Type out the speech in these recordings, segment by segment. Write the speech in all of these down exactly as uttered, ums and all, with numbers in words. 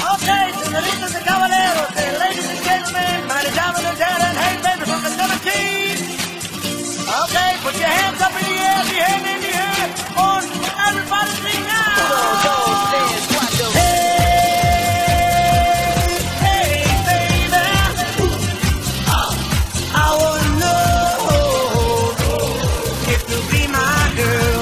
Okay, senoritas and caballeros, and ladies and gentlemen, mighty diamond and talent, hey baby from the seventies. Okay, put your hands up in the air, the hand in the air, on everybody sing now. Go, go, dance, watch your hey, hey baby, I wanna know if you'll be my girl.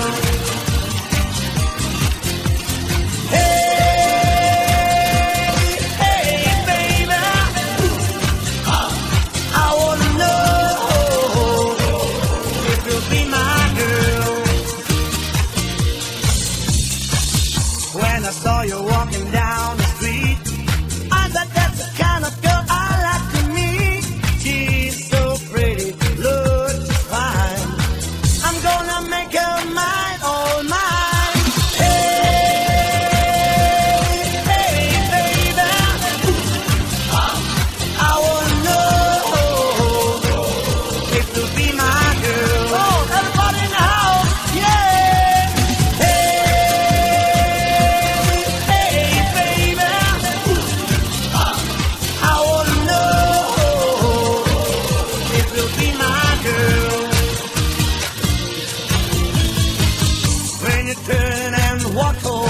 When I saw you walking down the street, I thought that's the kind of girl I like to meet. She's so pretty, looks fine. I'm gonna make her mine, all mine. Hey, hey, baby, I wanna know if you'll be my girl. Oh, everybody in the house, yeah. Turn and walk home.